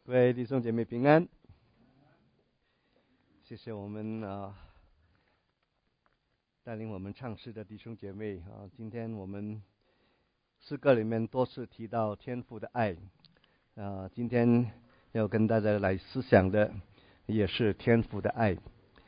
各位弟兄姐妹平安，谢谢我们带领我们唱诗的弟兄姐妹今天我们诗歌里面多次提到天父的爱今天要跟大家来思想的也是天父的爱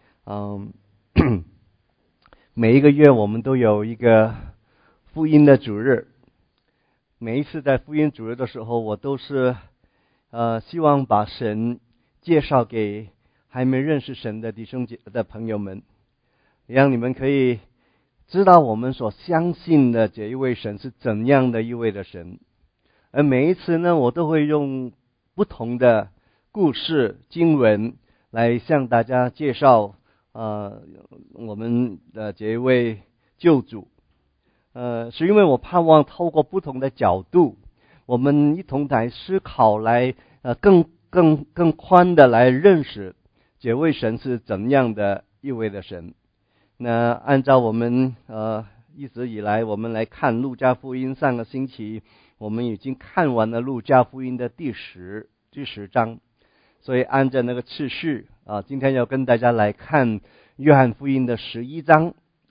每一个月我们都有一个福音的主日，每一次在福音主日的时候，我都是希望把神介绍给还没认识神的弟兄的朋友们，让你们可以知道我们所相信的这一位神是怎样的一位的神。而每一次呢，我都会用不同的故事经文来向大家介绍我们的这一位救主。是因为我盼望透过不同的角度，我们一同来思考，来更宽的来认识这位神是怎样的一位的神。那按照我们一直以来我们来看路加福音，上个星期我们已经看完了路加福音的第十章，所以按照那个次序今天要跟大家来看约翰福音的11章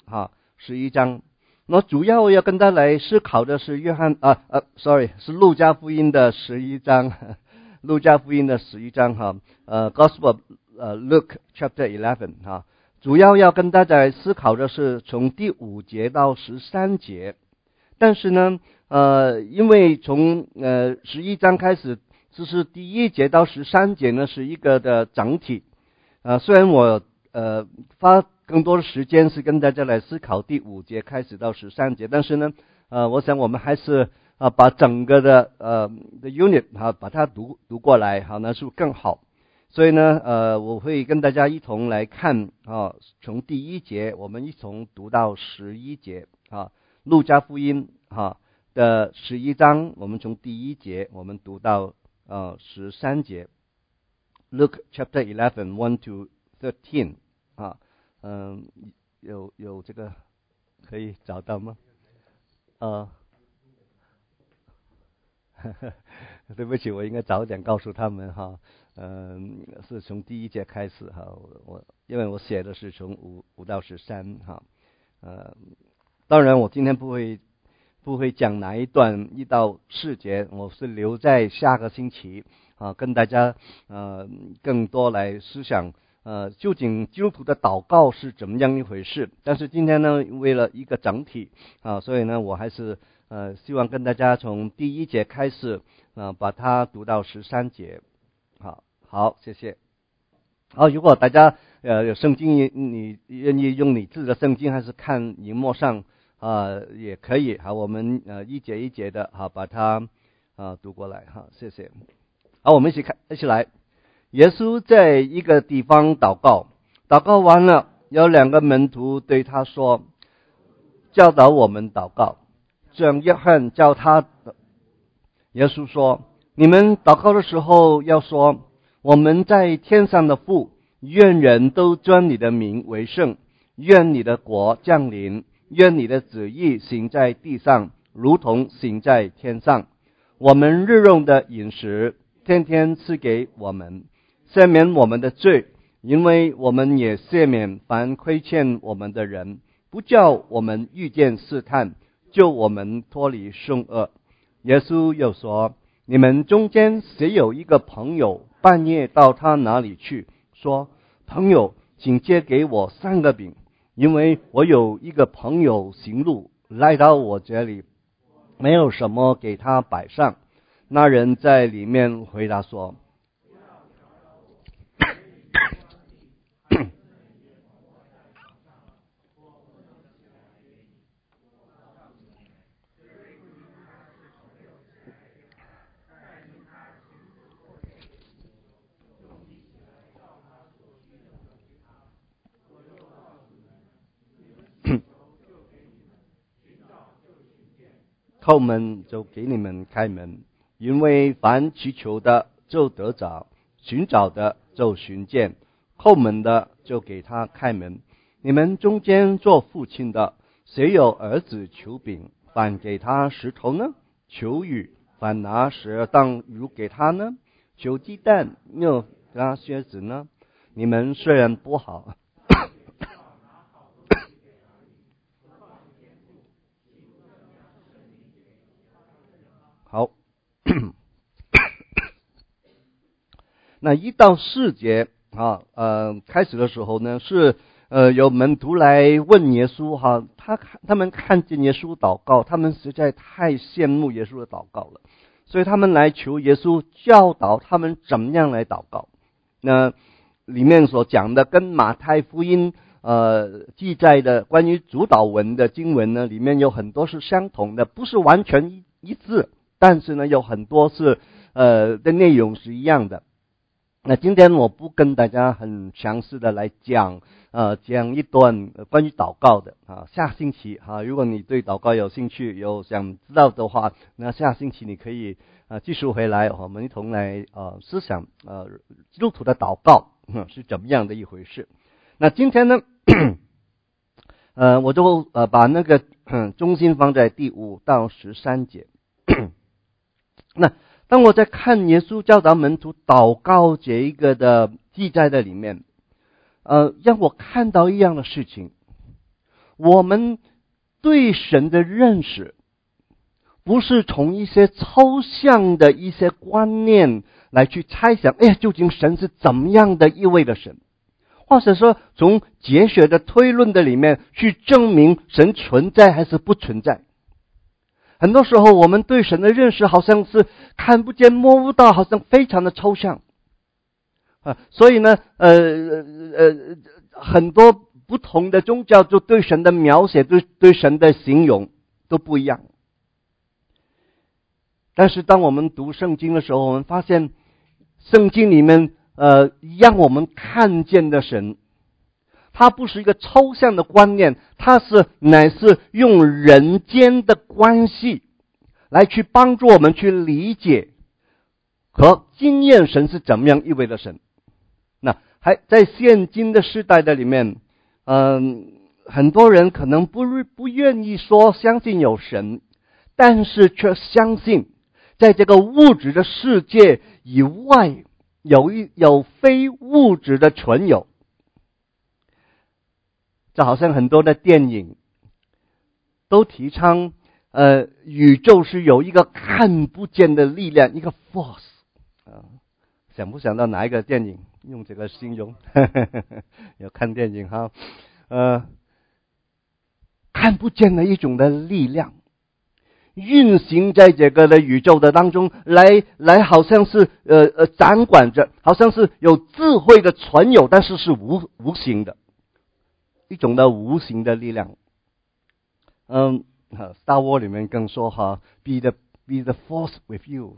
11章。那主要要跟大家来思考的是是路加福音的11章，路加福音的11章Gospel of Luke chapter 11主要跟大家来思考的是从第5节到13节。但是呢因为从11章开始，就是第1节到13节呢是一个的整体虽然我花更多的时间是跟大家来思考第5节开始到13节，但是呢我想我们还是把整个的unit把它读过来那是更好。所以呢我会跟大家一同来看从第1节我们一同读到11节路加福音的11章，我们从第1节我们读到13节。 Luke chapter 11 1 to 13有这个可以找到吗？对不起，我应该早点告诉他们是从第1节开始因为我写的是从5到13当然我今天不会讲哪一段1到4节，我是留在下个星期跟大家更多来思想究竟基督徒的祷告是怎么样一回事。但是今天呢，为了一个整体所以呢我还是希望跟大家从第1节开始把它读到13节。好，谢谢。如果大家有圣经，你愿意用你自己的圣经还是看荧幕上也可以我们一节一节的把它读过来谢谢。我们一起来。耶稣在一个地方祷告完了，有2个门徒对他说，教导我们祷告。这样约翰叫他。耶稣说，你们祷告的时候要说，我们在天上的父，愿人都尊你的名为圣，愿你的国降临，愿你的旨意行在地上，如同行在天上。我们日用的饮食天天赐给我们，赦免我们的罪，因为我们也赦免凡亏欠我们的人，不叫我们遇见试探，救我们脱离凶恶。耶稣又说，你们中间谁有一个朋友半夜到他那里去，说，朋友，请借给我3个饼，因为我有一个朋友行路来到我这里，没有什么给他摆上。那人在里面回答说，叩门就给你们开门，因为凡祈求的就得着，寻找的就寻见，叩门的就给他开门。你们中间做父亲的，谁有儿子求饼，反给他石头呢？求雨，反拿蛇当鱼给他呢？ 求鸡蛋，又靴子呢？你们虽然不好，好。那1到4节开始的时候呢，是有门徒来问耶稣他们看见耶稣祷告，他们实在太羡慕耶稣的祷告了，所以他们来求耶稣教导他们怎么样来祷告。那里面所讲的跟马太福音记载的关于主祷文的经文呢，里面有很多是相同的，不是完全一致，但是呢有很多是的内容是一样的。那今天我不跟大家很详细的来讲一段关于祷告的下星期如果你对祷告有兴趣，有想知道的话，那下星期你可以继续回来，我们一同来思想基督徒的祷告是怎么样的一回事。那今天呢我就把那个中心放在第5到13节。那当我在看耶稣教导门徒祷告这一个的记载的里面，让我看到一样的事情，我们对神的认识不是从一些抽象的一些观念来去猜想，究竟神是怎么样的一位的神，或者说从哲学的推论的里面去证明神存在还是不存在。很多时候我们对神的认识好像是看不见摸不到，好像非常的抽象所以呢很多不同的宗教就对神的描写，对神的形容都不一样。但是当我们读圣经的时候，我们发现圣经里面让我们看见的神，它不是一个抽象的观念，它乃是用人间的关系来去帮助我们去理解和经验神是怎么样一位的神。那还在现今的时代的里面很多人可能不愿意说相信有神，但是却相信在这个物质的世界以外有非物质的存有。这好像很多的电影都提倡宇宙是有一个看不见的力量，一个 force 想不想到哪一个电影用这个形容有看电影看不见的一种的力量运行在这个的宇宙的当中，来好像是掌管着，好像是有智慧的存有，但是是无形的一种的无形的力量。Star Wars 里面更说be the force with you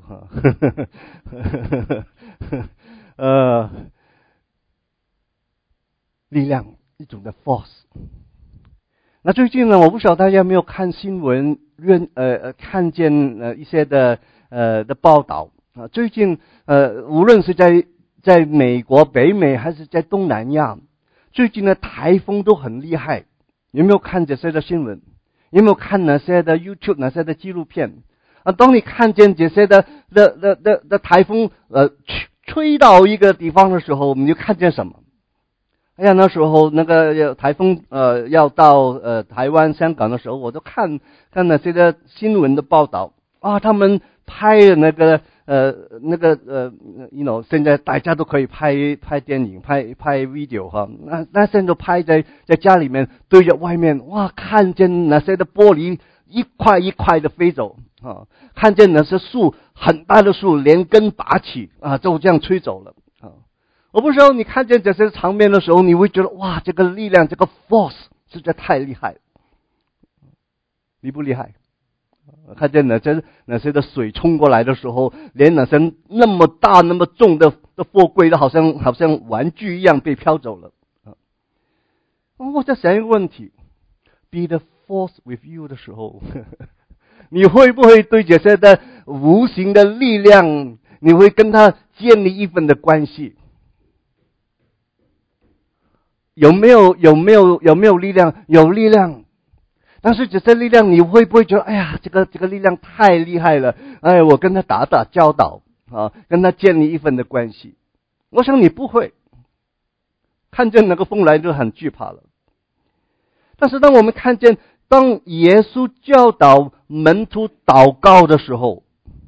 力量一种的 force。那最近呢，我不晓得大家有没有看新闻，看见一些的报道最近无论是在美国、北美还是在东南亚，最近的台风都很厉害。有没有看这些的新闻？有没有看那些的 YouTube 那些的纪录片当你看见这些的台风吹到一个地方的时候，你就看见什么？那时候那个台风要到台湾、香港的时候，我都看那些的新闻的报道他们拍的那个现在大家都可以拍电影、拍 video 那现在都拍在家里面对着外面，看见那些的玻璃一块一块的飞走看见那些树很大的树连根拔起就这样吹走了我不知道你看见这些场面的时候，你会觉得这个力量，这个 force 实在太厉害了，厉不厉害？看见那些的水冲过来的时候，连那些那么大那么重的货柜都好像玩具一样被飘走了我在想一个问题， be the force with you 的时候你会不会对这些的无形的力量，你会跟他建立一份的关系？有没有力量？有力量。但是这些力量你会不会觉得这个力量太厉害了，我跟他打交道跟他建立一份的关系。我想你不会看见那个风来就很惧怕了。但是当我们看见当耶稣教导门徒祷告的时候，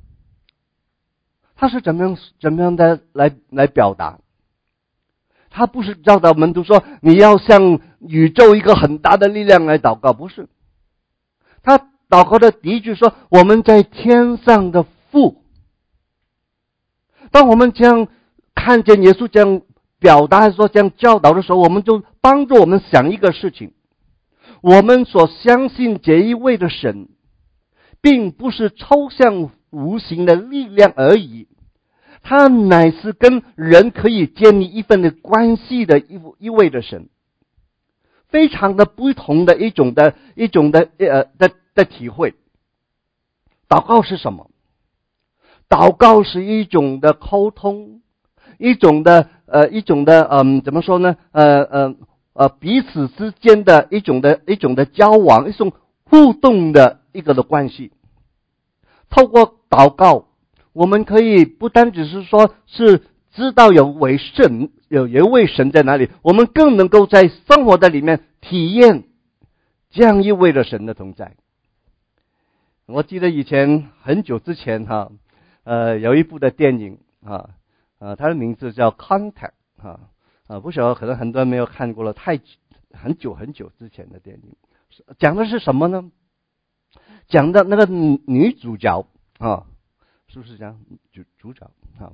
他是怎么样的来表达？他不是教导门徒说你要向宇宙一个很大的力量来祷告，不是。他祷告的第一句说我们在天上的父。当我们这样看见耶稣这样表达说这样教导的时候，我们就帮助我们想一个事情，我们所相信这一位的神并不是抽象无形的力量而已，他乃是跟人可以建立一份的关系的一位的神，非常的不同的一种的体会。祷告是什么？祷告是一种的沟通，一种的怎么说呢？彼此之间的一种的交往，一种互动的一个的关系。透过祷告，我们可以不单只是说是知道有一位神在哪里，我们更能够在生活的里面体验这样一位的神的同在。我记得以前很久之前有一部的电影它的名字叫 Contact 不晓得可能很多人没有看过了，很久之前的电影。讲的是什么呢？讲的那个女主角是不是这样？主角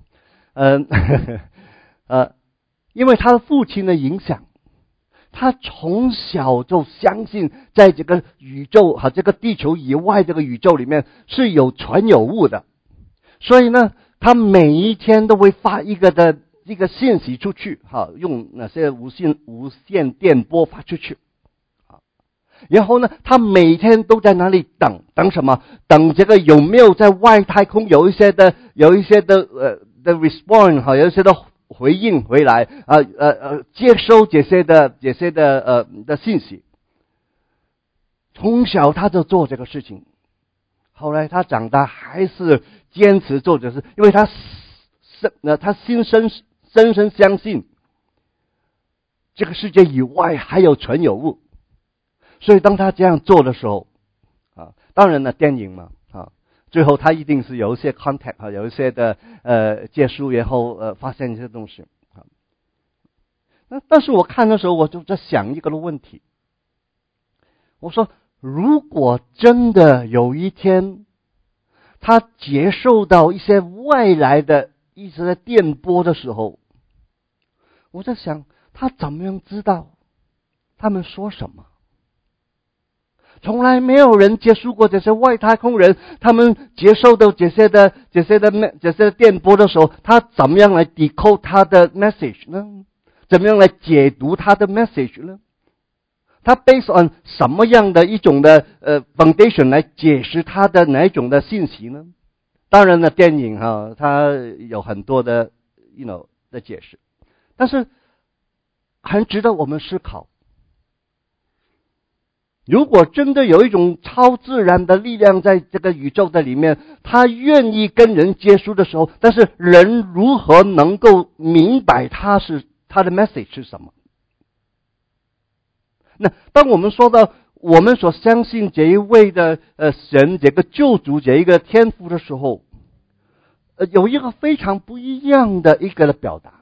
因为他的父亲的影响，他从小就相信在这个宇宙这个地球以外这个宇宙里面是有存有物的，所以呢他每一天都会发一个信息出去用那些无线电波发出去。然后呢他每天都在那里等什么？等这个有没有在外太空有一些的response 有一些的回应回来接收这些的信息。从小他就做这个事情，后来他长大还是坚持做这事，因为他深深相信这个世界以外还有存有物。所以当他这样做的时候当然了电影嘛最后他一定是有一些 contact 有一些的结束，然后发现一些东西但是我看的时候我就在想一个问题，我说如果真的有一天他接受到一些外来的一些电波的时候，我在想他怎么样知道他们说什么？从来没有人接触过这些外太空人，他们接受到这些的电波的时候，他怎么样来 decode 他的 message 呢？怎么样来解读他的 message 呢？他 based on 什么样的一种的foundation 来解释他的哪一种的信息呢？当然了电影它有很多的的解释，但是很值得我们思考。如果真的有一种超自然的力量在这个宇宙的里面，他愿意跟人接触的时候，但是人如何能够明白他的 message 是什么？那当我们说到我们所相信这一位的神，这个救主，这一个天父的时候，有一个非常不一样的一个的表达。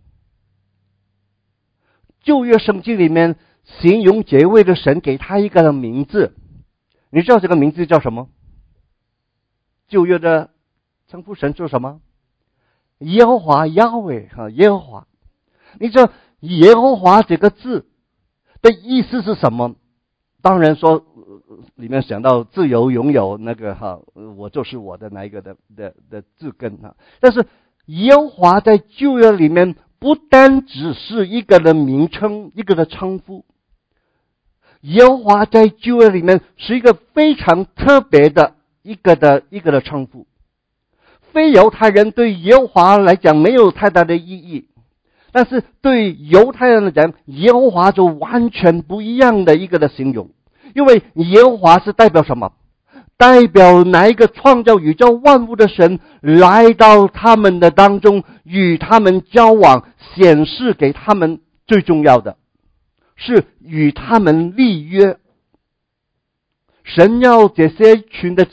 旧约圣经里面形容这位的神，给他一个名字，你知道这个名字叫什么？旧约的称呼神是什么？耶和华Yahweh耶和华。你知道耶和华这个字的意思是什么？当然说里面想到自由拥有那个我就是我的那一个的字根但是耶和华在旧约里面不单只是一个的名称，一个的称呼。耶和华在旧约里面是一个非常特别的一个的称呼。非犹太人对耶和华来讲没有太大的意义，但是对犹太人来讲，耶和华就完全不一样的一个的形容。因为耶和华是代表什么？ 代表哪一个创造宇宙万物的神来到他们的当中，与他们交往，显示给他们最重要的是与他们立约。神要这些一群的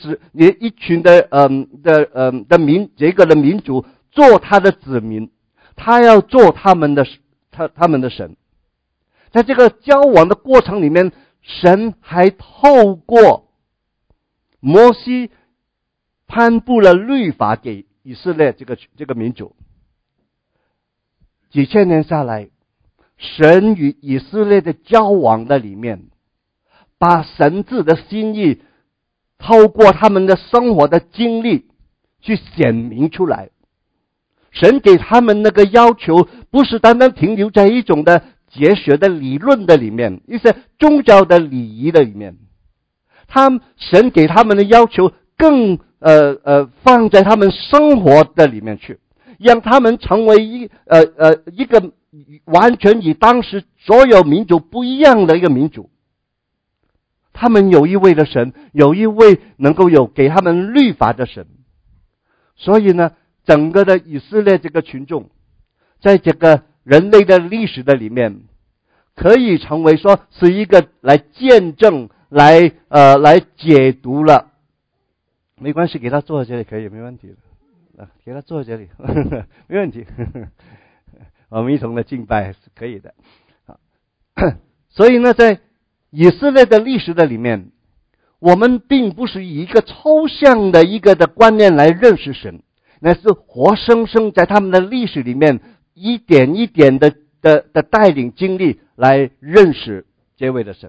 民族做他的子民，他要做他们的神。在这个交往的过程里面，神还透过摩西颁布了律法给以色列这个民族。几千年下来，神与以色列的交往的里面，把神自的心意透过他们的生活的经历去显明出来。神给他们那个要求不是单单停留在一种的哲学的理论的里面，一些宗教的礼仪的里面，神给他们的要求更放在他们生活的里面去，让他们成为一个完全与当时所有民族不一样的一个民族。他们有一位的神，有一位能够有给他们律法的神。所以呢，整个的以色列这个群众，在这个人类的历史的里面，可以成为说是一个来见证、来解读了。没关系，给他坐在这里可以，没问题的。给他坐在这里，没问题。我们一同的敬拜是可以的。所以呢，在以色列的历史的里面，我们并不是以一个抽象的一个的观念来认识神，那是活生生在他们的历史里面一点一点的带领经历来认识这位的神。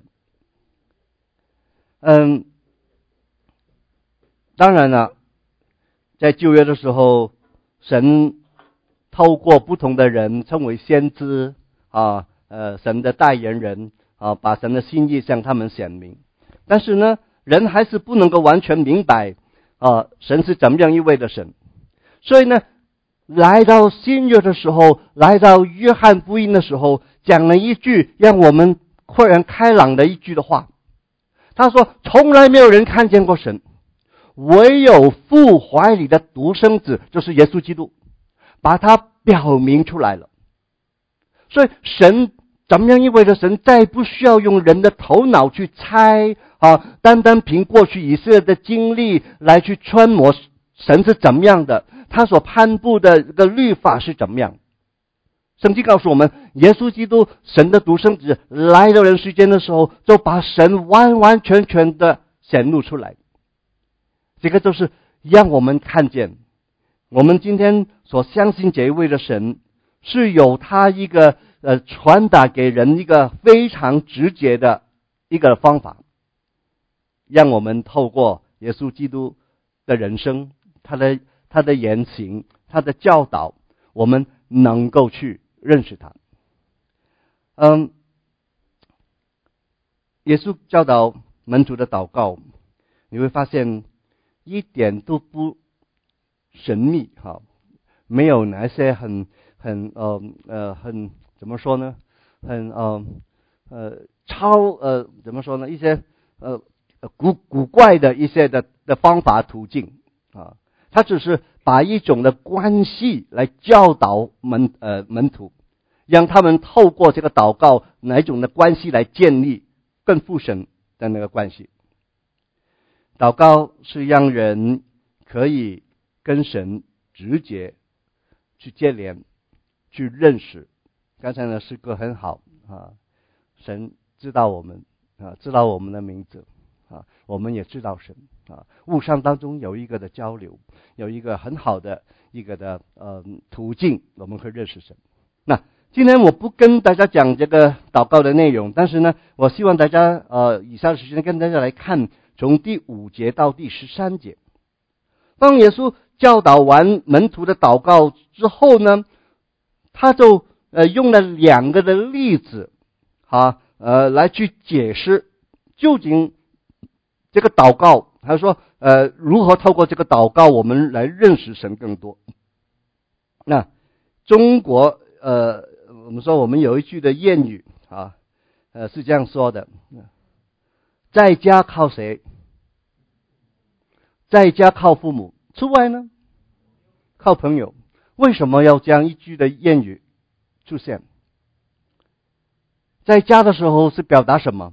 当然了，在旧约的时候，神透过不同的人称为先知神的代言人把神的心意向他们显明。但是呢，人还是不能够完全明白神是怎么样一位的神。所以呢，来到新约的时候，来到约翰福音的时候，讲了一句让我们豁然开朗的一句的话。他说，从来没有人看见过神，唯有父怀里的独生子，就是耶稣基督，把他表明出来了。所以神怎么样一位的神，再不需要用人的头脑去猜单单凭过去以色列的经历来去揣摩神是怎么样的，他所颁布的这个律法是怎么样。圣经告诉我们，耶稣基督神的独生子来到人世间的时候，就把神完完全全的显露出来。这个就是让我们看见，我们今天所相信这一位的神是有他一个传达给人一个非常直接的一个方法，让我们透过耶稣基督的人生，他的言行，他的教导，我们能够去认识他。耶稣教导门徒的祷告，你会发现一点都不神秘没有哪些很怎么说呢？怎么说呢？一些古怪的一些的方法途径他只是把一种的关系来教导门徒，让他们透过这个祷告哪一种的关系来建立更复神的那个关系。祷告是让人可以跟神直接去接连去认识。刚才的诗歌很好神知道我们知道我们的名字我们也知道神物上当中有一个的交流，有一个很好的一个的途径，我们会认识神。那今天我不跟大家讲这个祷告的内容，但是呢，我希望大家以下的时间跟大家来看从第5节到第13节。当耶稣教导完门徒的祷告之后呢，他就用了2个的例子来去解释究竟这个祷告，他说如何透过这个祷告我们来认识神更多。那中国我们说我们有一句的谚语是这样说的，在家靠谁？ 在家靠父母，出外呢靠朋友。为什么要这样一句的谚语出现？在家的时候是表达什么？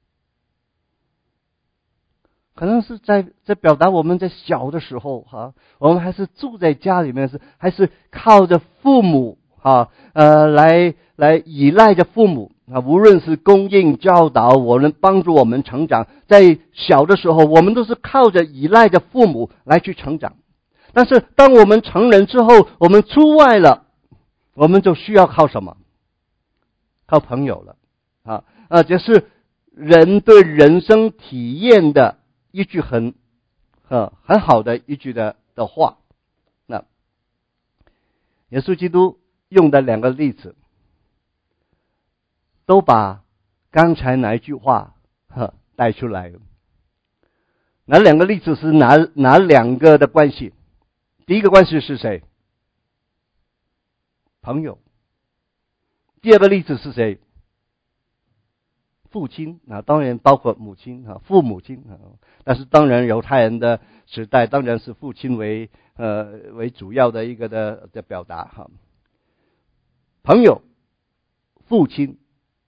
可能是在表达我们在小的时候我们还是住在家里面，还是靠着父母来依赖着父母无论是供应教导我们，帮助我们成长。在小的时候我们都是靠着依赖着父母来去成长，但是当我们成人之后，我们出外了，我们就需要靠什么？靠朋友了这是人对人生体验的一句很好的一句的话。那耶稣基督用的两个例子都把刚才那一句话带出来了。哪两个例子是哪两个的关系？第一个关系是谁？朋友。第二个例子是谁？父亲当然包括母亲父母亲但是当然犹太人的时代当然是父亲为主要的一个的表达朋友、父亲，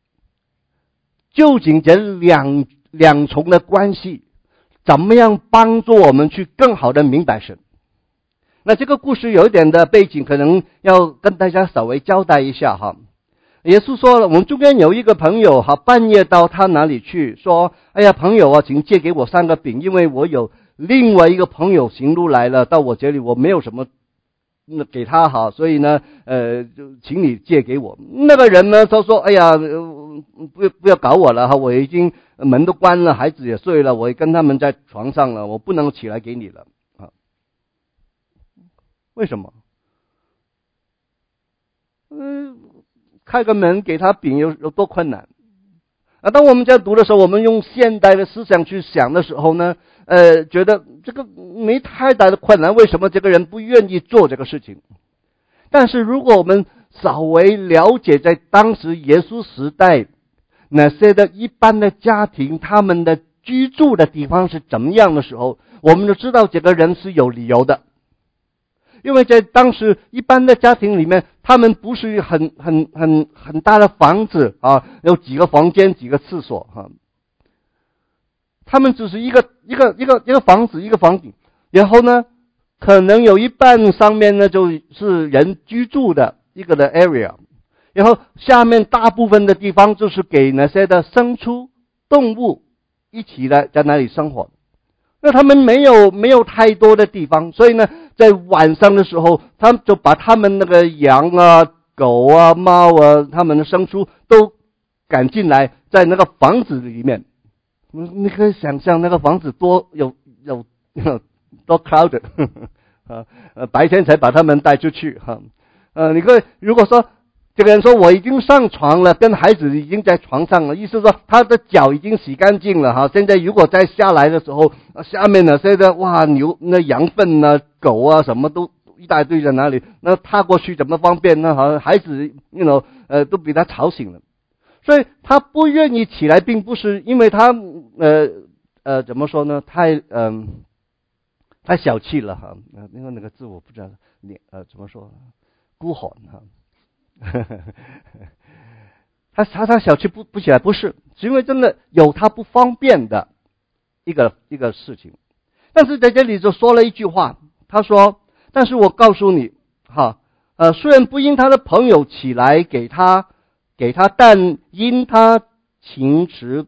究竟这两重的关系怎么样帮助我们去更好的明白神？那这个故事有一点的背景，可能要跟大家稍微交代一下耶稣说了，我们中间有一个朋友半夜到他哪里去，说哎呀朋友请借给我3个饼，因为我有另外一个朋友行路来了，到我这里我没有什么给他所以呢就请你借给我。那个人呢他说哎呀不要搞我了我已经门都关了，孩子也睡了，我也跟他们在床上了，我不能起来给你了为什么？开个门给他饼有多困难当我们在读的时候，我们用现代的思想去想的时候呢觉得这个没太大的困难，为什么这个人不愿意做这个事情？但是如果我们稍微了解在当时耶稣时代那些的一般的家庭，他们的居住的地方是怎么样的时候，我们就知道这个人是有理由的。因为在当时一般的家庭里面，他们不是很大的房子有几个房间几个厕所他们只是一个房子一个房顶，然后呢可能有一半上面呢就是人居住的一个的 area， 然后下面大部分的地方就是给那些的牲畜动物一起在那里生活。那他们没有太多的地方，所以呢在晚上的时候，他们就把他们那个羊狗猫他们的牲畜都赶进来，在那个房子里面。你可以想象那个房子多多 crowded 白天才把他们带出去你可以如果说这个人说我已经上床了，跟孩子已经在床上了，意思说他的脚已经洗干净了现在如果再下来的时候，下面呢现在牛那羊粪狗什么都一大堆在哪里，那踏过去怎么方便呢？孩子都比他吵醒了，所以他不愿意起来，并不是因为他怎么说呢？太小气了那个字我不知道怎么说，孤寒他小气不起来，不是因为真的有他不方便的一个事情。但是在这里就说了一句话，他说但是我告诉你虽然不因他的朋友起来给他，但因他情持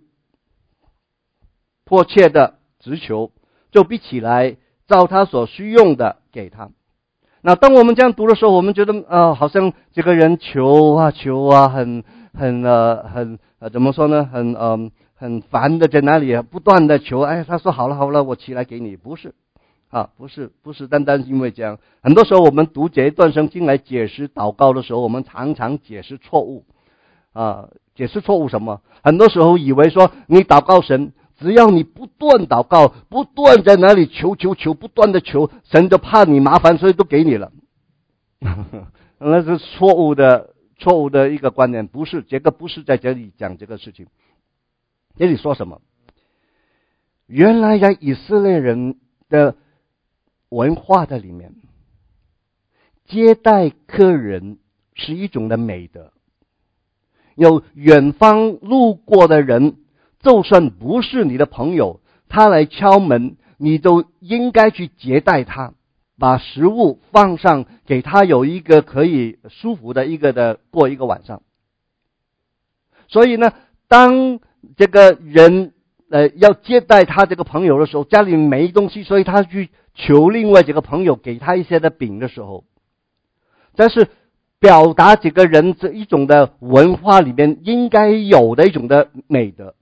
迫切的直求，就必起来照他所需用的给他。那当我们这样读的时候，我们觉得好像这个人求很怎么说呢？很烦的在那里不断的求。他说好了，我起来给你。不是不是单单因为这样。很多时候我们读这一段圣经来解释祷告的时候，我们常常解释错误解释错误什么？很多时候以为说你祷告神，只要你不断祷告，不断在那里求，不断的求，神就怕你麻烦，所以都给你了。那是错误的一个观念，不是这个不是在这里讲这个事情。这里说什么？原来在以色列人的文化在里面。接待客人是一种的美德，有远方路过的人，就算不是你的朋友，他来敲门，你都应该去接待他，把食物放上，给他有一个可以舒服的过一个晚上。所以呢，当这个人要接待他这个朋友的时候，家里没东西，所以他去求另外这个朋友给他一些的饼的时候，这是表达这个人这一种的文化里面应该有的一种的美德。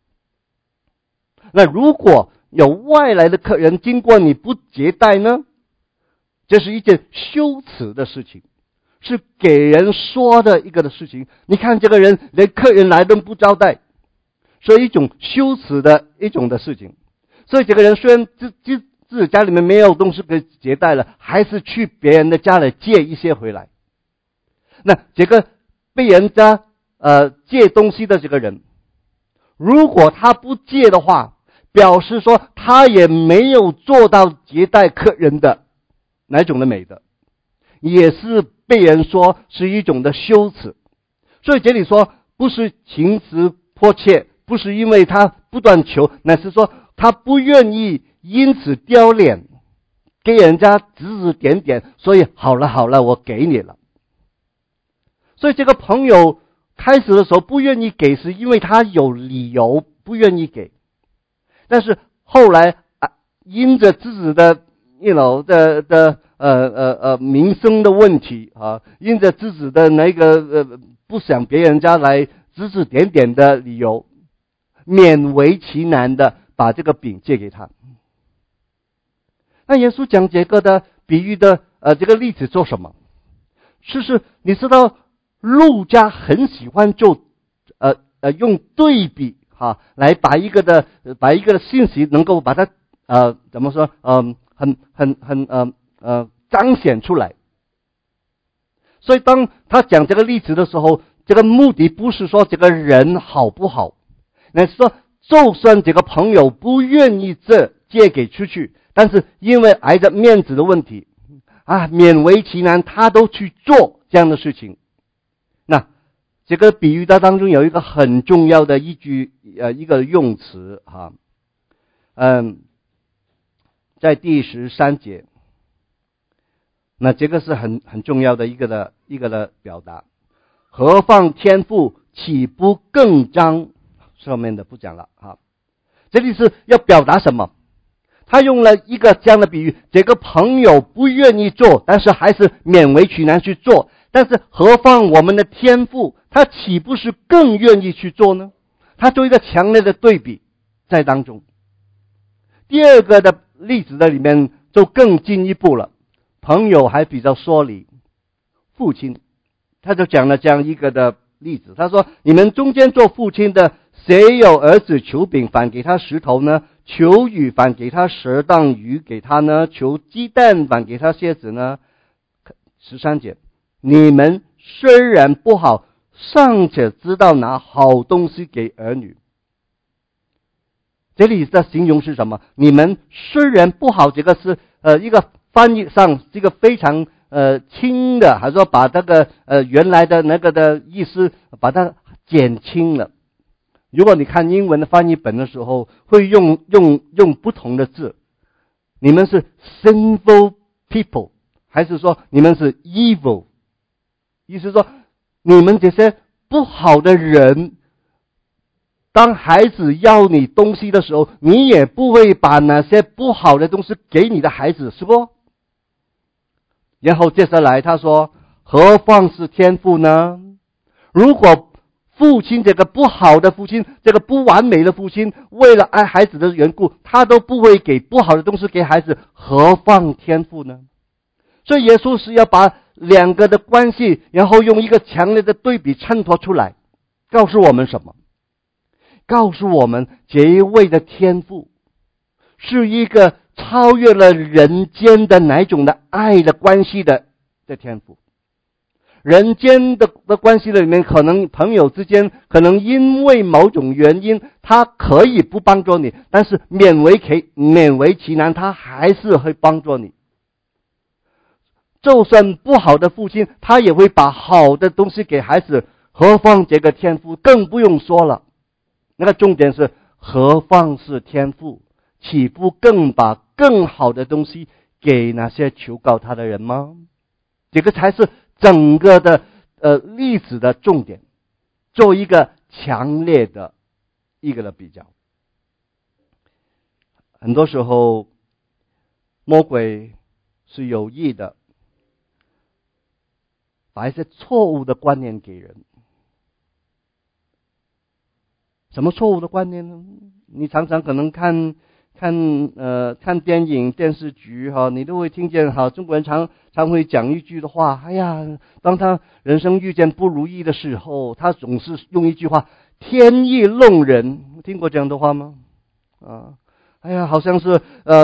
那如果有外来的客人经过你不接待呢，这是一件羞耻的事情，是给人说的一个的事情。你看这个人连客人来都不招待，所以一种羞耻的一种的事情。所以这个人虽然自己家里面没有东西可以接待了，还是去别人的家里借一些回来。那这个被人家借东西的这个人，如果他不借的话，表示说他也没有做到接待客人的哪种的美德，也是被人说是一种的羞耻。所以这里说不是情辞迫切，不是因为他不断求，乃是说他不愿意因此丢脸，给人家指指点点，所以好了我给你了。所以这个朋友开始的时候不愿意给，是因为他有理由不愿意给，但是后来因着自己的民生的问题因着自己的不想别人家来指指点点的理由，勉为其难的把这个饼借给他。那耶稣讲这个的比喻的这个例子做什么？是你知道路加很喜欢做用对比来把一个的信息能够把它怎么说彰显出来。所以当他讲这个例子的时候，这个目的不是说这个人好不好，乃是说就算这个朋友不愿意借给出去，但是因为挨着面子的问题勉为其难他都去做这样的事情。那这个比喻当中有一个很重要的一个用词在第13节，那这个是很重要的一个的表达。何况天父岂不更张，上面的不讲了这里是要表达什么？他用了一个这样的比喻，这个朋友不愿意做，但是还是勉为其难去做，但是何况我们的天父，他岂不是更愿意去做呢？他做一个强烈的对比在当中。第二个的例子的里面就更进一步了，朋友还比较疏离父亲，他就讲了这样一个的例子，他说你们中间做父亲的，谁有儿子求饼反给他石头呢？求鱼反给他蛇当鱼给他呢？求鸡蛋反给他蝎子呢？13节，你们虽然不好，尚且知道拿好东西给儿女。这里的形容是什么？你们虽然不好，这个是一个翻译上这个非常轻的，还是说把这个原来的那个的意思把它减轻了。如果你看英文的翻译本的时候，会用不同的字，你们是 sinful people， 还是说你们是 evil？ 意思说你们这些不好的人，当孩子要你东西的时候，你也不会把那些不好的东西给你的孩子，是不？然后接下来他说，何况是天父呢？如果父亲这个不好的父亲，这个不完美的父亲，为了爱孩子的缘故，他都不会给不好的东西给孩子，何况天父呢？所以耶稣是要把两个的关系，然后用一个强烈的对比衬托出来，告诉我们什么？告诉我们这一位的天父是一个超越了人间的哪种的爱的关系的天父， 人间的关系里面，可能朋友之间，可能因为某种原因，他可以不帮助你，但是勉为其难，他还是会帮助你。就算不好的父亲，他也会把好的东西给孩子，何况这个天父更不用说了。那个重点是，何况是天父，岂不更把更好的东西给那些求告他的人吗？这个才是整个的历史的重点，做一个强烈的一个的比较。很多时候魔鬼是有意的把一些错误的观念给人。什么错误的观念呢？你常常可能看电影电视剧你都会听见中国人常会讲一句的话，哎呀，当他人生遇见不如意的时候，他总是用一句话，天意弄人。听过这样的话吗？哎呀，好像是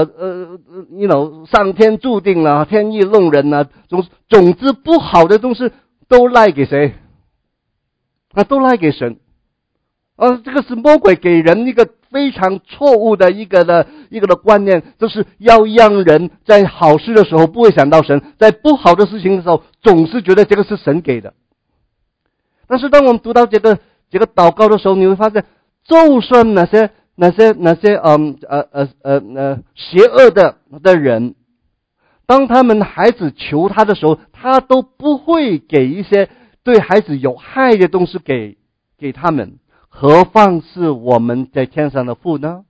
上天注定了，天意弄人啊，总之不好的东西都赖给谁？都赖给神。这个是魔鬼给人一个非常错误的一个的观念，就是要让人在好事的时候不会想到神，在不好的事情的时候总是觉得这个是神给的。但是当我们读到这个祷告的时候，你会发现，就算那些邪恶的人，当他们孩子求他的时候，他都不会给一些对孩子有害的东西给他们。何况是我们在天上的父呢？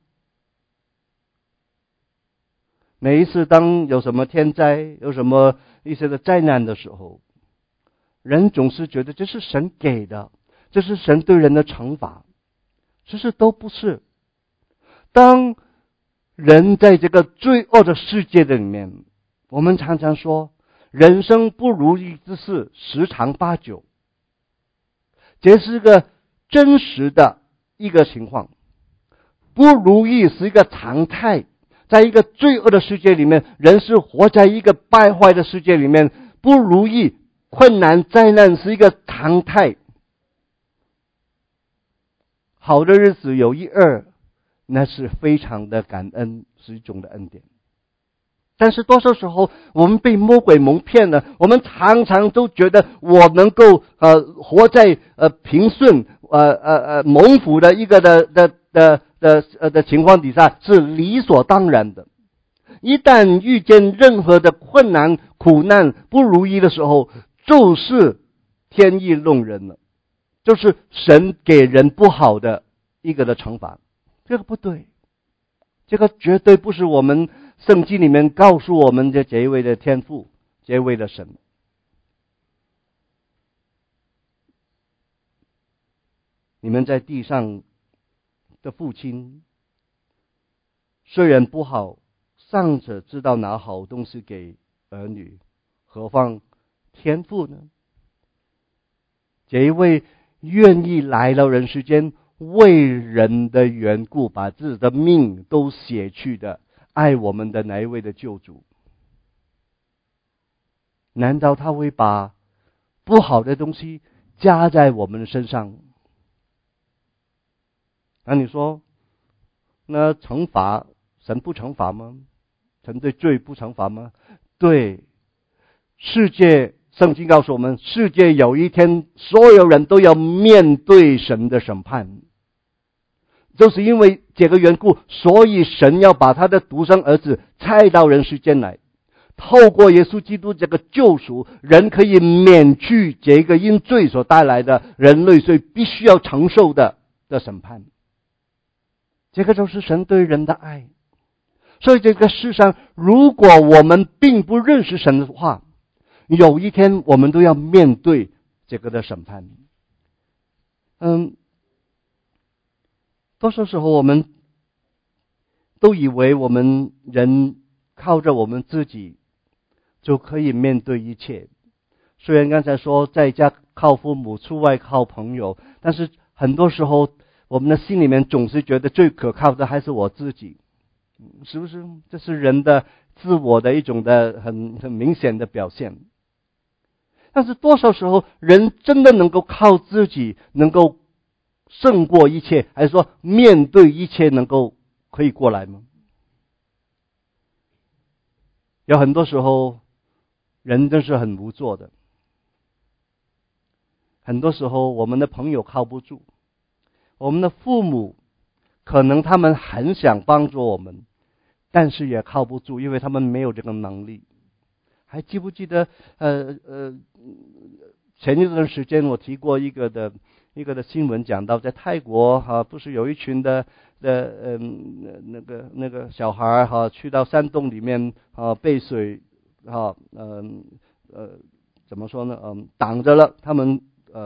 每一次当有什么天灾，有什么一些的灾难的时候，人总是觉得这是神给的，这是神对人的惩罚。其实都不是。当人在这个罪恶的世界的里面，我们常常说，人生不如意之事十常八九，这是个真实的一个情况。不如意是一个常态，在一个罪恶的世界里面，人是活在一个败坏的世界里面，不如意、困难、灾难是一个常态。好的日子有一二，那是非常的感恩，是一种的恩典。但是多少时候我们被魔鬼蒙骗了，我们常常都觉得我能够活在平顺蒙福的一个的情况底下是理所当然的。一旦遇见任何的困难、苦难、不如意的时候，就是天意弄人了，就是神给人不好的一个的惩罚。这个不对，这个绝对不是我们圣经里面告诉我们的这一位的天父，这一位的神。你们在地上的父亲虽然不好，尚且知道拿好东西给儿女，何况天父呢？这一位愿意来到人世间，为人的缘故把自己的命都写去的爱我们的哪一位的救主，难道他会把不好的东西加在我们的身上？那你说，那惩罚神不惩罚吗？神对罪不惩罚吗？对，世界圣经告诉我们，世界有一天所有人都要面对神的审判。就是因为这个缘故，所以神要把他的独生儿子差到人世间来，透过耶稣基督这个救赎，人可以免去这个因罪所带来的人类所以必须要承受的审判。这个就是神对人的爱。所以这个世上，如果我们并不认识神的话，有一天我们都要面对这个的审判。多少时候我们都以为我们人靠着我们自己就可以面对一切。虽然刚才说在家靠父母，出外靠朋友，但是很多时候我们的心里面总是觉得最可靠的还是我自己，是不是？这是人的自我的一种的很明显的表现。 但是多少时候人真的能够靠自己能够胜过一切，还是说面对一切能够可以过来吗？有很多时候人真是很无助的，很多时候我们的朋友靠不住，我们的父母可能他们很想帮助我们，但是也靠不住，因为他们没有这个能力。还记不记得前一段时间我提过一个的新闻，讲到在泰国不是有一群的那个小孩去到山洞里面被水怎么说呢挡着了，他们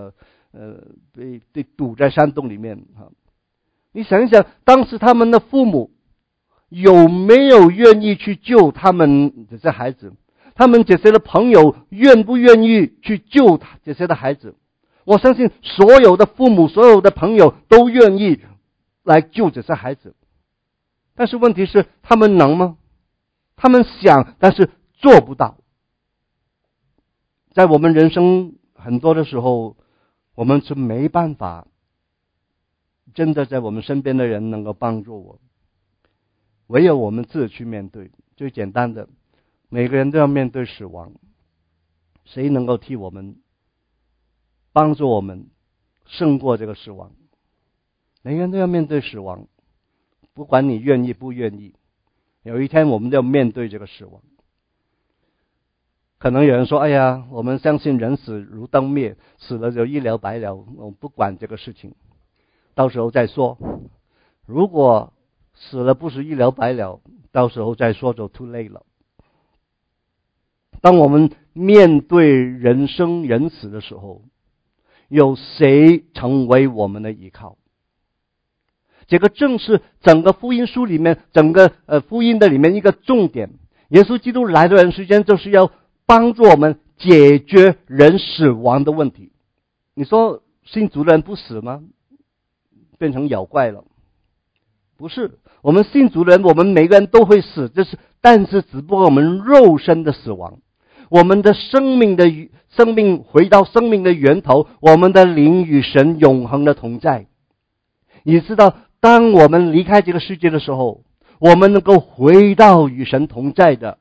被堵在山洞里面你想一想，当时他们的父母有没有愿意去救他们这些孩子？他们这些的朋友愿不愿意去救这些的孩子？我相信所有的父母、所有的朋友都愿意来救这些孩子。但是问题是，他们能吗？他们想，但是做不到。在我们人生很多的时候，我们是没办法真的在我们身边的人能够帮助我，唯有我们自己去面对。最简单的，每个人都要面对死亡，谁能够替我们帮助我们胜过这个死亡？每个人都要面对死亡，不管你愿意不愿意，有一天我们都要面对这个死亡。可能有人说，哎呀，我们相信人死如灯灭，死了就一了百了，我不管这个事情，到时候再说。如果死了不是一了百了，到时候再说就 too late 了。当我们面对人生人死的时候，有谁成为我们的依靠？这个正是整个福音书里面，整个福音的里面一个重点。耶稣基督来的人时间就是要帮助我们解决人死亡的问题。你说信主的人不死吗？变成妖怪了？不是，我们信主的人，我们每个人都会死，但是只不过我们肉身的死亡，我们的生命回到生命的源头，我们的灵与神永恒的同在。你知道，当我们离开这个世界的时候，我们能够回到与神同在的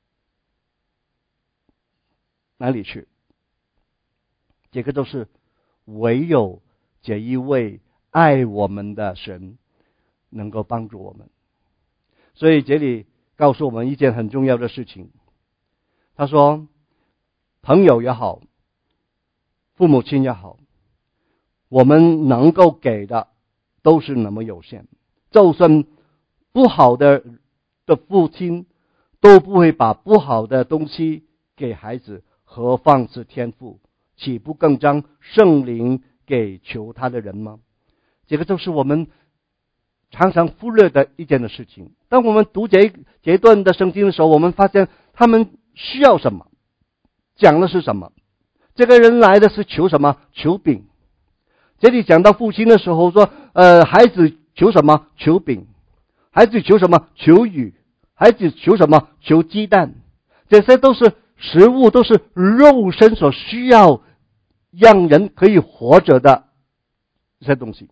哪里去？这个都是唯有这一位爱我们的神能够帮助我们。所以这里告诉我们一件很重要的事情，他说朋友也好，父母亲也好，我们能够给的都是那么有限，就算不好的父亲都不会把不好的东西给孩子，何况是天父，岂不更将圣灵给求他的人吗？这个就是我们常常忽略的一件的事情。当我们读这一段的圣经的时候，我们发现他们需要什么，讲的是什么。这个人来的是求什么？求饼。这里讲到父亲的时候说，孩子求什么？求饼。孩子求什么？求鱼。孩子求什么？求鸡蛋。这些都是食物，都是肉身所需要让人可以活着的这些东西。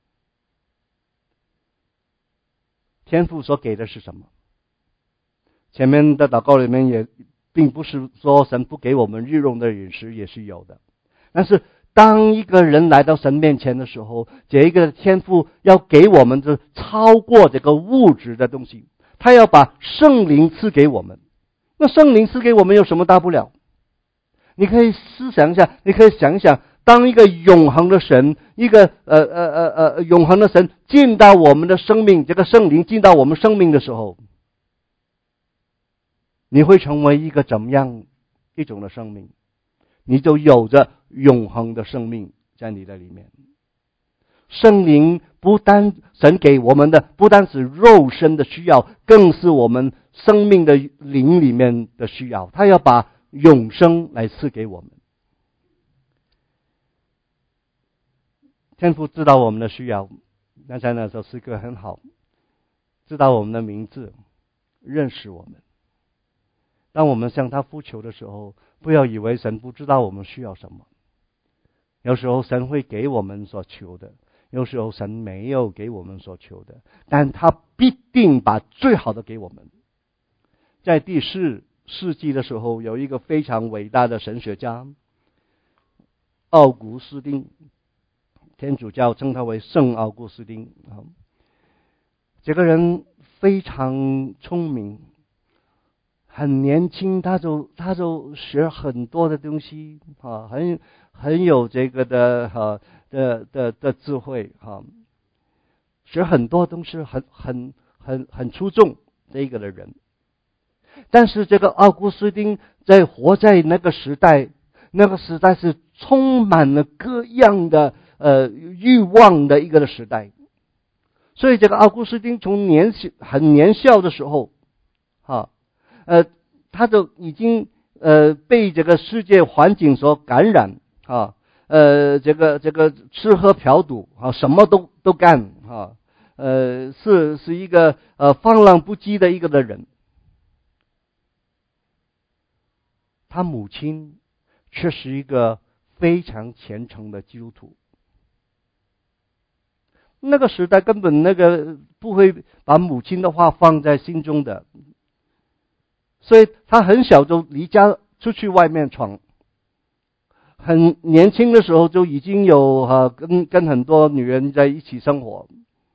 天父所给的是什么？前面的祷告里面也并不是说神不给我们日用的饮食，也是有的。但是当一个人来到神面前的时候，这一个天父要给我们的超过这个物质的东西，他要把圣灵赐给我们。那圣灵赐给我们有什么大不了？你可以思想一下，你可以想一想，当一个永恒的神，一个永恒的神进到我们的生命，这个圣灵进到我们生命的时候，你会成为一个怎么样一种的生命？你就有着永恒的生命在你的里面。圣灵不单神给我们的不单是肉身的需要，更是我们生命的灵里面的需要，他要把永生来赐给我们。天父知道我们的需要，刚才那首诗歌很好，知道我们的名字，认识我们。 当我们向他呼求的时候，不要以为神不知道我们需要什么。有时候神会给我们所求的，有时候神没有给我们所求的，但他必定把最好的给我们。在第4世纪的时候，有一个非常伟大的神学家奥古斯丁，天主教称他为圣奥古斯丁。这个人非常聪明，很年轻，他就学很多的东西啊，很有这个的智慧啊，学很多东西，很出众这个的人。但是这个奥古斯丁活在那个时代，那个时代是充满了各样的欲望的一个的时代。所以这个奥古斯丁从很年少的时候他就已经被这个世界环境所感染这个吃喝嫖赌什么都干是一个放浪不羁的一个的人。他母亲却是一个非常虔诚的基督徒。那个时代根本不会把母亲的话放在心中的，所以他很小就离家出去外面闯，很年轻的时候就已经有跟很多女人在一起生活。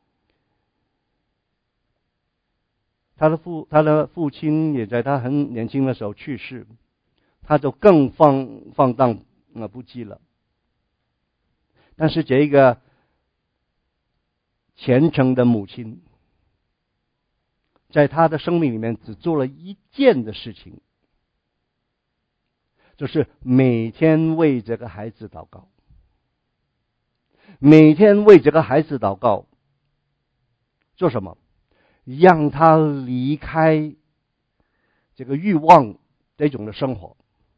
他的父亲也在他很年轻的时候去世，他就更放荡不羁了。但是这个虔诚的母亲，在他的生命里面只做了一件的事情，就是每天为这个孩子祷告。每天为这个孩子祷告，做什么？让他离开这个欲望这种的生活。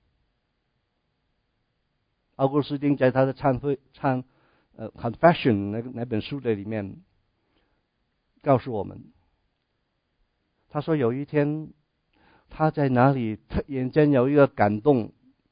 奥古斯丁在他的Confession 那本书的里面告诉我们，他说有一天他在哪里突然间有一个感动，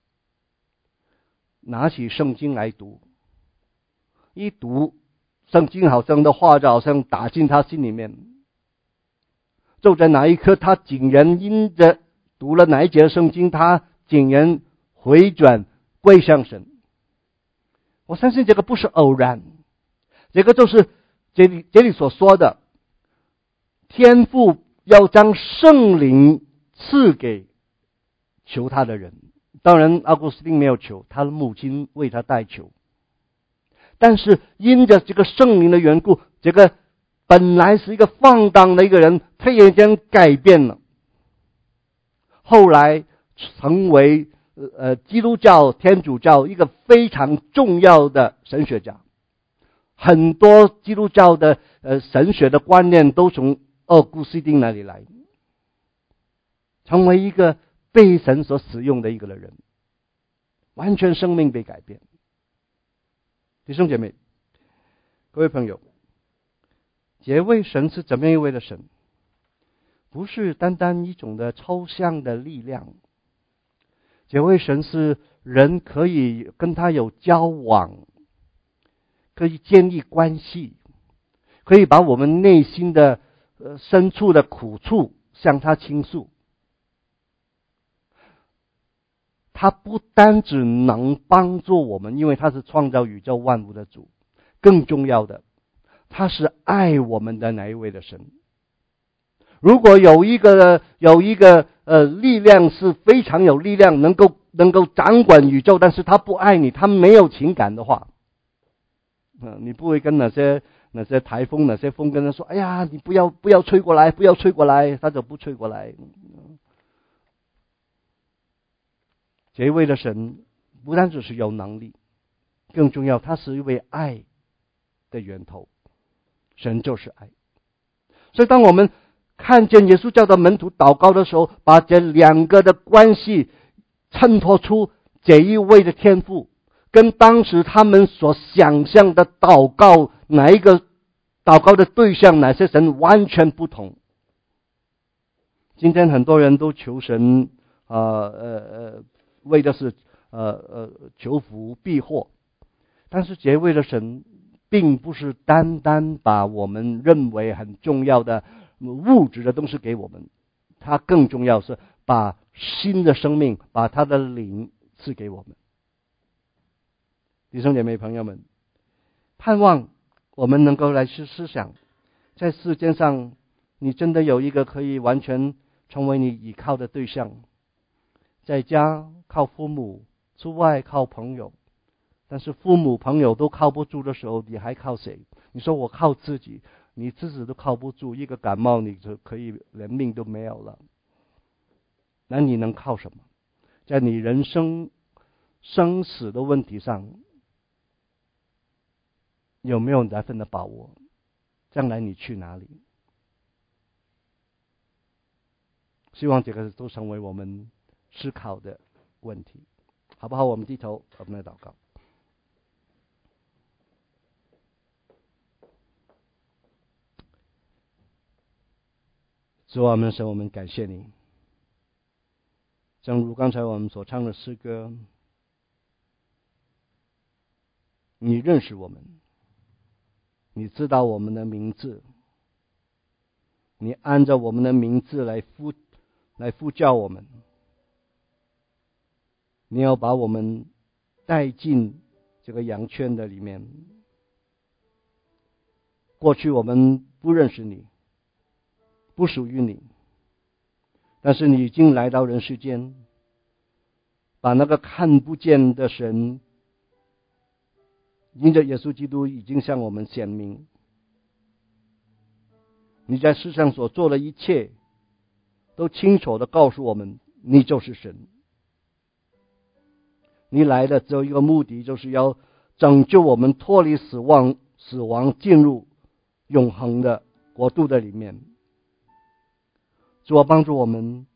拿起圣经来读，一读圣经好像的话就好像打进他心里面。就在那一刻，他竟然因着读了哪一节圣经，他竟然回转归向神。我相信这个不是偶然，这个就是这里所说的天父要将圣灵赐给求他的人。当然奥古斯丁没有求，他的母亲为他代求。但是因着这个圣灵的缘故，这个本来是一个放荡的一个人，突然间改变了，后来成为基督教天主教一个非常重要的神学家。很多基督教的神学的观念都从奥古斯丁那里来，成为一个被神所使用的一个的人，完全生命被改变。弟兄姐妹，各位朋友，这位神是怎么样一位的神？不是单单一种的抽象的力量，这位神是人可以跟他有交往，可以建立关系，可以把我们内心的深处的苦处向他倾诉。他不单只能帮助我们，因为他是创造宇宙万物的主，更重要的，他是爱我们的那一位的神。如果有一个力量是非常有力量，能够掌管宇宙，但是他不爱你，他没有情感的话，你不会跟那些台风、那些风跟他说：“哎呀，你不要吹过来，不要吹过来。”他就不吹过来。这位的神不单只是有能力，更重要，他是一位爱的源头。神就是爱。所以当我们看见耶稣教的门徒祷告的时候，把这两个的关系衬托出这一位的天父，跟当时他们所想象的祷告，哪一个祷告的对象，哪些神完全不同。今天很多人都求神为的是求福避祸。但是这位的神并不是单单把我们认为很重要的物质的东西给我们，他更重要是把新的生命，把他的灵赐给我们。弟兄姐妹朋友们，盼望我们能够来去思想，在世界上你真的有一个可以完全成为你依靠的对象。在家靠父母，出外靠朋友，但是父母朋友都靠不住的时候，你还靠谁？你说我靠自己，你自己都靠不住，一个感冒你就可以连命都没有了，那你能靠什么？在你人生生死的问题上，有没有那份的把握？将来你去哪里？希望这个都成为我们思考的问题，好不好？我们低头，我们来祷告。主啊，我们神，我们感谢你。正如刚才我们所唱的诗歌，你认识我们，你知道我们的名字，你按照我们的名字来呼叫我们，你要把我们带进这个羊圈的里面。过去我们不认识你，不属于你，但是你已经来到人世间，把那个看不见的神，因着耶稣基督已经向我们显明。你在世上所做的一切，都清楚地告诉我们，你就是神。你来的只有一个目的，就是要拯救我们脱离死亡，进入永恒的国度的里面。主啊，帮助我们，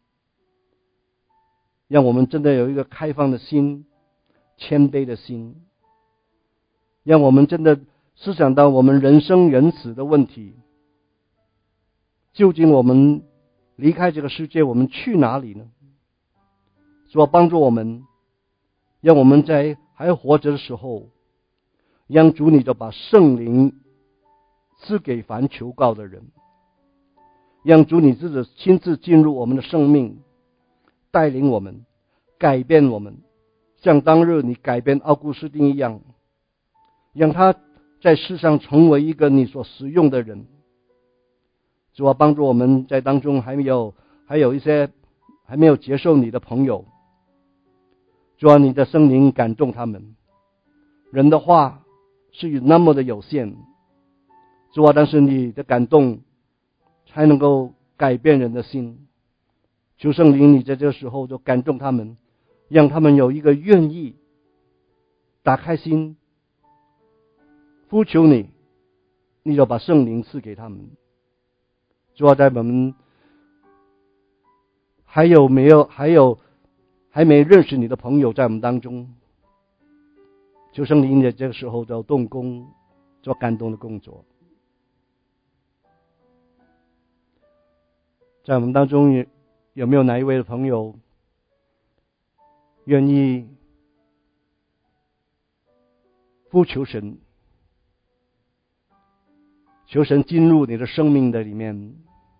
让我们真的有一个开放的心，谦卑的心，让我们真的思想到我们人生人死的问题。究竟我们离开这个世界，我们去哪里呢？主啊，帮助我们，让我们在还活着的时候，让主你就把圣灵赐给凡求告的人，让主你自己亲自进入我们的生命，带领我们，改变我们，像当日你改变奥古斯丁一样，让他在世上成为一个你所使用的人。主啊，帮助我们在当中还有一些还没有接受你的朋友，主啊，你的圣灵感动他们。人的话是那么的有限，主啊，但是你的感动才能够改变人的心。求圣灵你在这个时候就感动他们，让他们有一个愿意打开心呼求你，你就把圣灵赐给他们。主啊，在我们还没认识你的朋友在我们当中，求圣灵在这个时候就动工，做感动的工作。在我们当中有没有哪一位的朋友愿意呼求神，求神进入你的生命的里面，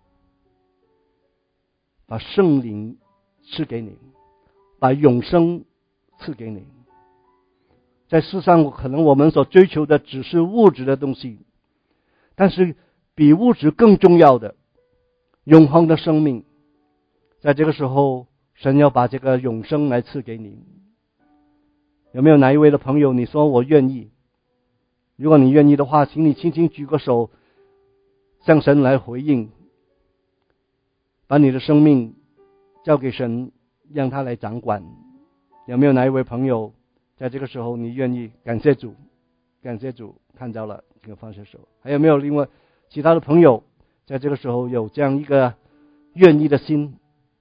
把圣灵赐给你，把永生赐给你。在世上可能我们所追求的只是物质的东西，但是比物质更重要的永恒的生命，在这个时候神要把这个永生来赐给你。有没有哪一位的朋友你说我愿意？如果你愿意的话，请你轻轻举个手，向神来回应，把你的生命交给神，让他来掌管。有没有哪一位朋友在这个时候你愿意？感谢主，感谢主，看到了，请放下手。还有没有另外其他的朋友在这个时候有这样一个愿意的心，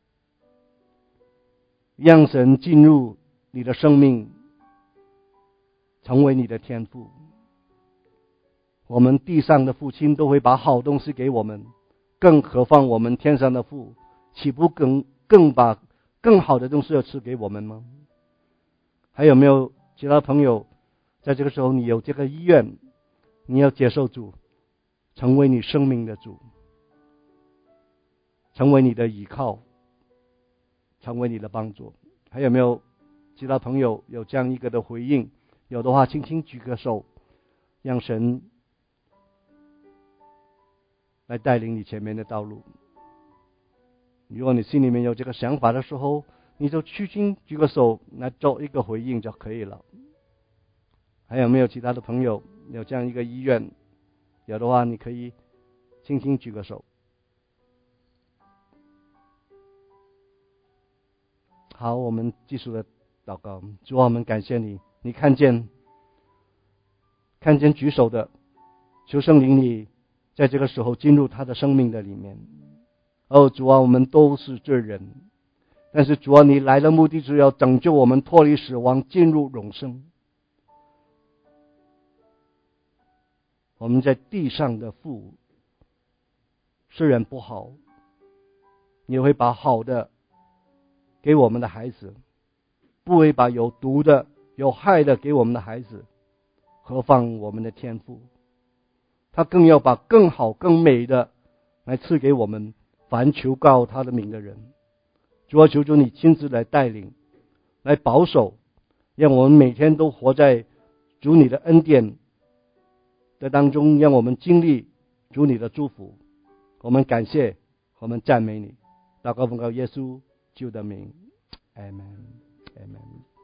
让神进入你的生命，成为你的天父？我们地上的父亲都会把好东西给我们，更何况我们天上的父，岂不更更好的东西要赐给我们吗？还有没有其他朋友在这个时候你有这个意愿，你要接受主，成为你生命的主，成为你的依靠，成为你的帮助？还有没有其他朋友有这样一个的回应？有的话轻轻举个手，让神来带领你前面的道路。如果你心里面有这个想法的时候，你就轻轻举个手来做一个回应就可以了。还有没有其他的朋友有这样一个意愿？有的话你可以轻轻举个手。好，我们继续的祷告。主啊，我们感谢你，你看见举手的，求圣灵你在这个时候进入他的生命的里面。主啊，我们都是罪人，但是主啊，你来的目的是要拯救我们脱离死亡，进入永生。我们在地上的父虽然不好，你会把好的给我们的孩子，不会把有毒的有害的给我们的孩子。何况我们的天父，他更要把更好更美的来赐给我们凡求告他的名的人。主啊，求主你亲自来带领，来保守，让我们每天都活在主你的恩典的当中，让我们经历主你的祝福。我们感谢，我们赞美你。祷告奉告耶稣基督的名，阿们，阿们。